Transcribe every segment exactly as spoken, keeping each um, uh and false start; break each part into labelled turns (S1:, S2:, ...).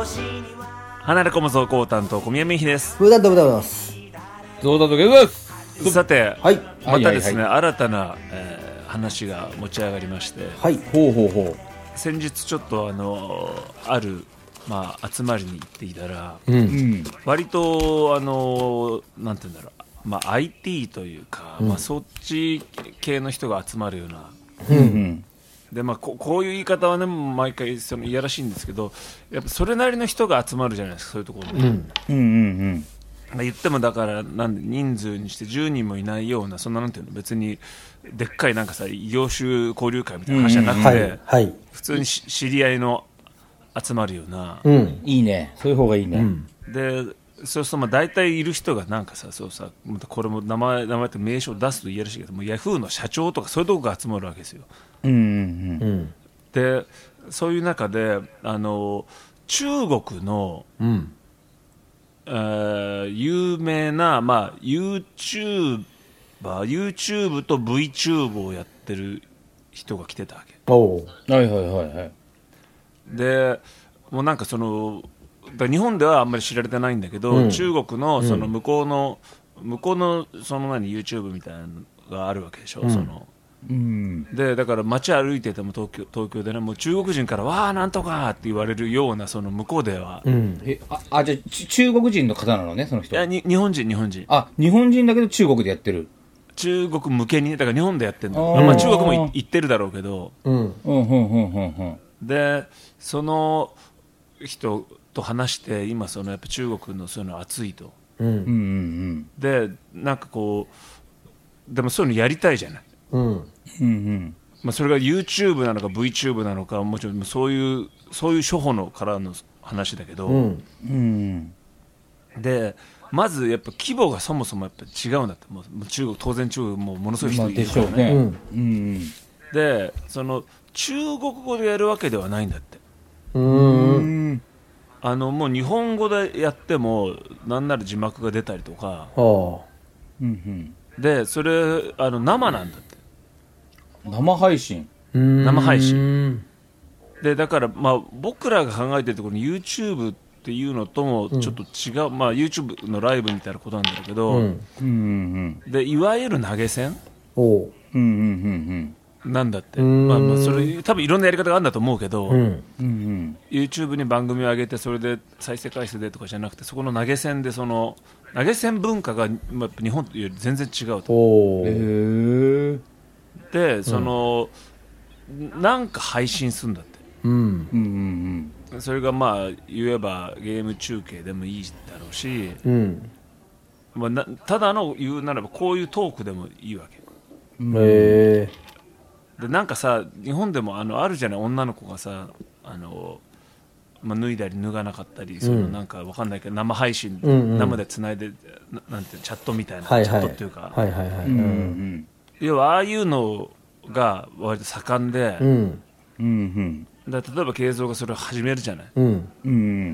S1: 離れ込む走行担当小宮美希です。
S2: ふうだとぶだます。
S3: ゾウだとゲです。
S1: さて、
S2: はい、
S1: またですね、
S3: はいはいはい、
S1: 新たな、えー、話が持ち上がりまして、
S2: はい、
S3: ほうほうほう。
S1: 先日ちょっとあのある、まあ、集まりに行っていたら、
S2: うん、
S1: 割とあのなんて言うんだろう、まあ、アイティー というか、うん、まあ、そっち系の人が集まるような、
S2: うんうん
S1: でまあ、こ, こういう言い方はね毎回そのいやらしいんですけど、やっぱそれなりの人が集まるじゃないですか、そういうところに、
S2: うんうんうん
S1: まあ、言ってもだからなんで人数にしてじゅうにんもいないような、そんななんていうの、別にでっかいなんかさ業種交流会みたいな話じゃなくて、
S2: うんはいはい、
S1: 普通にし知り合いの集まるような、
S2: うん、
S3: いいね、そういう方がいいね、うん、
S1: でそうするとまあ大体いる人がなんかさ、そうさ、これも名前名前って名称を出すと言えるしいけども、ヤフーの社長とかそういうとこが集まるわけですよ。
S3: うんうんうん、
S1: でそういう中であの中国の、うんえー、有名な、まあ、YouTuber YouTube と VTube をやってる人が来てたわけ。
S2: お
S3: はいはいはいはい。
S1: でもうなんかそのだ日本ではあんまり知られてないんだけど、うん、中国のその向こうの、うん、向こうのその何 YouTube みたいなのがあるわけでしょ、うん、そのうん、でだから街歩いてても東京、東京でね、もう中国人からわーなんとかって言われるような、その向こうでは、
S3: うん、え あ, あじゃあ中国人の方なのね、その人。
S1: いやに日本人日本人
S3: あ日本人だけど中国でやってる。
S1: 中国向けに、だから日本でやってるの。あ、まあ、中国も行ってるだろうけど、うんうんうんうんうん、でその人と話して、今そのやっぱ中国のそういうの熱いと、うんうんうん、でなんかこうでもそういうのやりたいじゃない、うんうんうんまあ、それが YouTube なのか VTube なのか、もちろんそういうそういう初歩のからの話だけど、うんうん、でまずやっぱ規模がそもそもやっぱ違うんだって。もう中国、当然中国もものすごい人いるからね、まあ、でしょうね、うんうん、でその中国語でやるわけではないんだって。うーんあのもう日本語でやってもなんなら字幕が出たりとか、はあうんうん、でそれあの生なんだって。
S3: 生配信
S1: 生配信で、だから、まあ、僕らが考えてるところに YouTube っていうのともちょっと違う、うんまあ、YouTube のライブみたいなことなんだけど、うんうんうん、でいわゆる投げ銭お、うんうんうん、なんだって、まあ、まあそれ多分いろんなやり方があるんだと思うけど、うんうんうん、YouTube に番組を上げてそれで再生回数でとかじゃなくて、そこの投げ銭でその投げ銭文化が、まあ、日本より全然違うと。おへーでその、うん、なんか配信するんだって、うんうんうん、それがまあ言えばゲーム中継でもいいだろうし、うんまあ、なただの言うならばこういうトークでもいいわけ。へーでなんかさ、日本でもあのあるじゃない、女の子がさあの、まあ、脱いだり脱がなかったり、うん、そのなんかわかんないけど生配信、うんうん、生でつないでななんてチャットみたいな、はいはい、チャットっていうか、はいはいはい、うんうん要はああいうのが割と盛んで、うんうんうん、だ例えば慶三がそれを始めるじゃない、うんうん、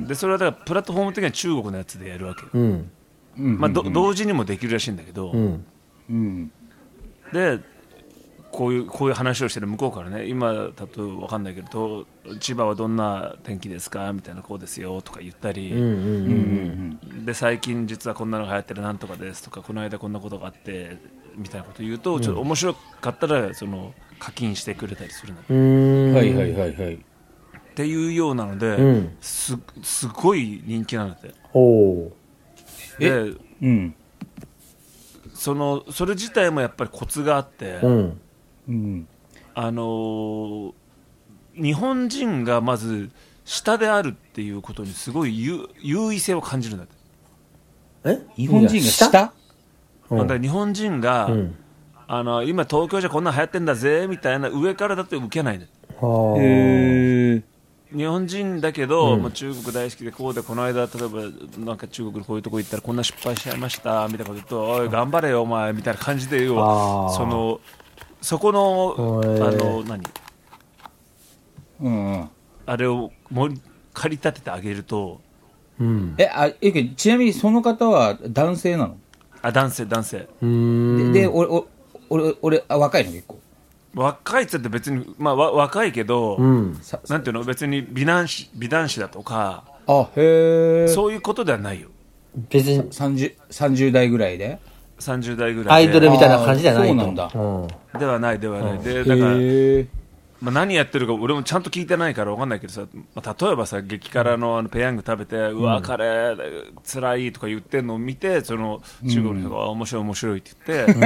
S1: でそれはだからプラットフォーム的には中国のやつでやるわけ、うんまあ、ど同時にもできるらしいんだけど、うんうん、でこういうこういう話をしてる向こうからね、今例えば分かんないけど千葉はどんな天気ですかみたいな、こうですよとか言ったり、うんうんうんうん、で最近実はこんなのが流行ってるなんとかですとか、この間こんなことがあってみたいなこと言うと、ちょっと面白かったらその課金してくれたりするんだって。うんはいはいはいはいっていうようなので、うん、す, すごい人気なんだって。おで、うん、そのそれ自体もやっぱりコツがあって、うんうん、あのー、日本人がまず下であるっていうことにすごい優位性を感じるんだって。
S3: え日本人が下
S1: だから日本人が、うん、あの今東京じゃこんな流行ってんだぜみたいな上からだって受けないんだ。へ日本人だけど、うんまあ、中国大好きでこうで、この間例えばなんか中国のこういうとこ行ったらこんな失敗しちゃいましたみたいなこと言うと、おい頑張れよお前みたいな感じで、要はそのそこのあの何、うんうん、あれをもり駆り立ててあげると、
S3: うん、えあえちなみにその方は男性なの？
S1: あ男性男性
S3: でで俺俺俺あ若いの結構
S1: 若いっつって別に、まあ、わ若いけど、うん、なんていうの別に美男子美男子だとか
S3: あ、へえ。
S1: そういうことではないよ。
S2: 別に
S3: 30, 30代ぐらいで
S1: さんじゅう代ぐらいで
S2: アイドルみたいな感じじゃないと。
S3: そうなんだ、
S1: うん、ではないではない、うん、でだから、まあ、何やってるか俺もちゃんと聞いてないから分かんないけどさ、まあ、例えばさ激辛 の, あのペヤング食べて、うん、うわカレーつらいとか言ってるのを見てその中国の人が、うん、面白い面白いって言って、うん、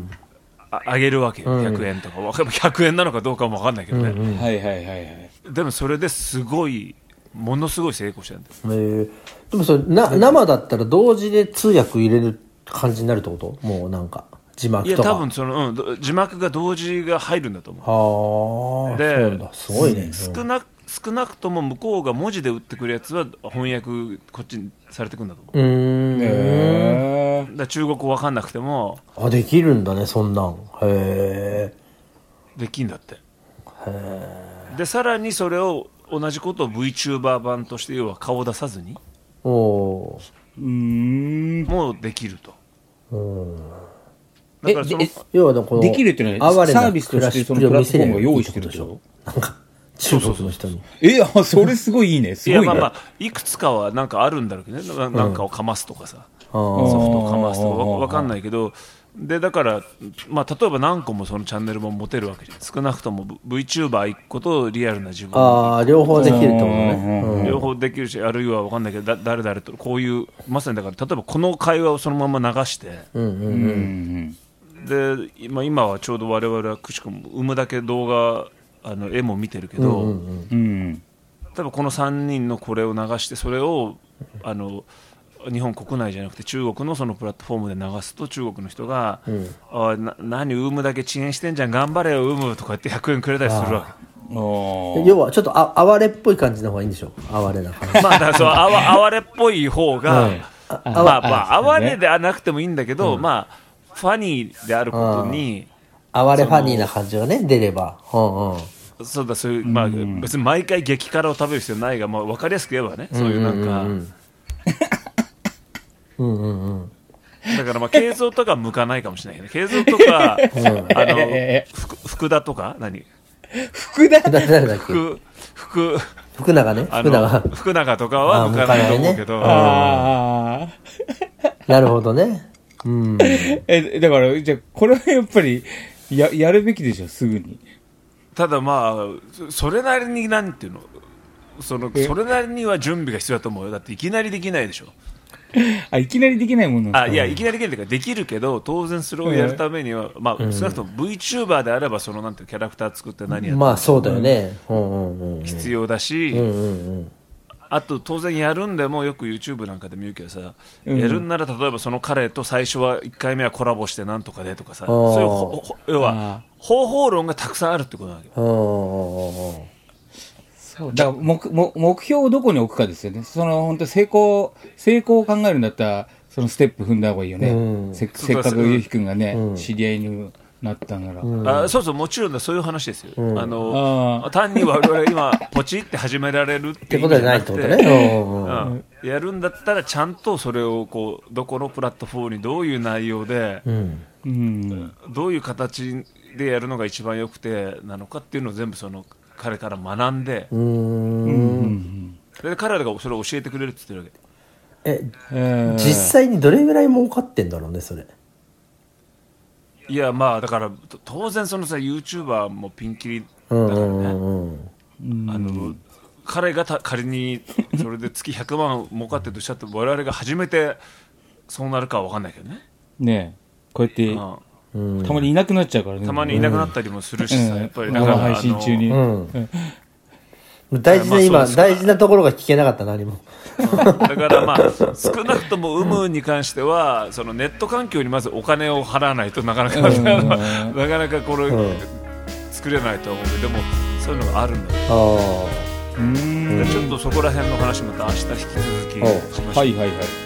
S1: あ, あげるわけよ、ひゃくえんとかひゃくえんなのかどうかも分かんないけどね、うんうん、
S3: はいはいはいはい
S1: でもそれですごいものすごい成功してるんだよ、
S2: えー、でもそれな生だったら同時で通訳入れる感じになるってこと？もうなんか字幕とか。
S1: いや多分その、うん、字幕が同時が入るんだと思う。
S2: はあ。
S1: で、
S2: そうなんだ。すごいね。
S1: 少な少なくとも向こうが文字で打ってくるやつは翻訳こっちにされてくるんだと思う。
S2: うーん。へ
S1: え。だ中国語わかんなくても。
S2: あ、できるんだねそんなん。へえ。
S1: できんだって。へ
S2: え。
S1: でさらにそれを同じことを VTuber 版として要は顔を出さずに。
S2: お
S3: うーん。
S1: もうできると。
S3: だからその要はこのできるっていうのはサービスとしてそのプラットフォームを用意してるでしょ。
S2: なんか中国の人に。
S3: え、あ、それすごいいいね。すごいね。
S1: いやまあまあいくつかはなんかあるんだろうけどね。な, なんかをかますとかさ、うん、ソフトをかますとかわかんないけど。でだから、まあ、例えば何個もそのチャンネルも持てるわけじゃん。少なくとも VTuber いっことリアルな自分
S2: ああ両方できるってことね、
S1: うん、両方できるしあるいは分かんないけどだ誰々とこういうまさにだから例えばこの会話をそのまま流して、うんうんうん、で、まあ、今はちょうど我々はくしくも産むだけ動画あの絵も見てるけど、うんうんうん、例えばこのさんにんのこれを流してそれをあの日本国内じゃなくて中国のそのプラットフォームで流すと中国の人が、うん、あな何ウームだけ遅延してんじゃん頑張れよウームとか言ってひゃくえんくれたりするわけ。
S2: 要はちょっとあ哀れっぽい感じの方がいいんでしょ。哀れな感じ
S1: まあだからそうあわ哀れっぽい方が、うん、あまあまあ哀れではなくてもいいんだけど、うん、まあファニーであることに
S2: 哀れファニーな感じがね出れば、うん
S1: うん、そうだそういう、まあ、別に毎回激辛を食べる必要ないが、まあ、分かりやすく言えばねそういうなんか、うんうんうんうんうんうん、だからまあ軽造とか向かないかもしれないけど軽造とか、うん、あの福田とか何
S3: 福田
S2: 誰だっけ
S1: 福福
S2: 福永ね福永
S1: 福永とかは向かないと思うけど、
S3: あ
S2: なるほどね、うん、
S3: えだからじゃあこれはやっぱり や, やるべきでしょすぐに。
S1: ただまあそれなりになんていうのそのそれなりには準備が必要だと思うよ。だっていきなりできないでしょ。
S3: あいきなりできないものなんですか。
S1: あいやいきなりできないというかできるけど当然それをやるためには、うん、まあ少なくとも VTuber であればそのなんていうキャラクター作って何やって
S2: まあそうだよね、
S1: 必要だし、
S2: うんうんうん、
S1: あと当然やるんでもよく YouTube なんかで見るけどさ、うん、やるんなら例えばその彼と最初はいっかいめはコラボしてなんとかでとかさ、そういうほほ要は方法論がたくさんあるってことなわけよ。
S3: そうだから 目, 目標をどこに置くかですよね。その本当成功成功を考えるんだったらそのステップ踏んだ方がいいよね、うん、せ, せっかくゆうひくんがね、うん、知り合いになったなら、うん、
S1: あそうそうもちろんだそういう話ですよ、うん、あのあ単に我々今ポチって始められるっていうことじゃなくてってことじゃないってことね、うん、やるんだったらちゃんとそれをこうどこのプラットフォームにどういう内容で、うんうん、どういう形でやるのが一番よくてなのかっていうのを全部その彼から学んで、うーん、うん、で彼らがそれを教えてくれるって言ってるわ
S2: け。え、実際にどれぐらい儲かってんだろうねそれ。
S1: いやまあだから当然そのさ YouTuber もピンキリだからね、うんうんうん、あの彼がた仮にそれで月ひゃくまん儲かってるとしたって我々が初めてそうなるかは分かんないけどね。
S3: ねえこうやって、うんうん、たまにいなくなっちゃうからね。
S1: たまにいなくなったりもするしさ、うん、やっぱりだから
S3: 配信中に、うん
S2: うん、大事な今、まあ、大事なところが聞けなかった何も、
S1: うん、だからまあ少なくとも有無に関してはそのネット環境にまずお金を払わないとなかなか、うん、なかなかこれ、うん、作れないと思うけどでもそういうのがあるんだよ。あうんちょっとそこら辺の話また明日引き続きしましょう。
S3: はいはいはい。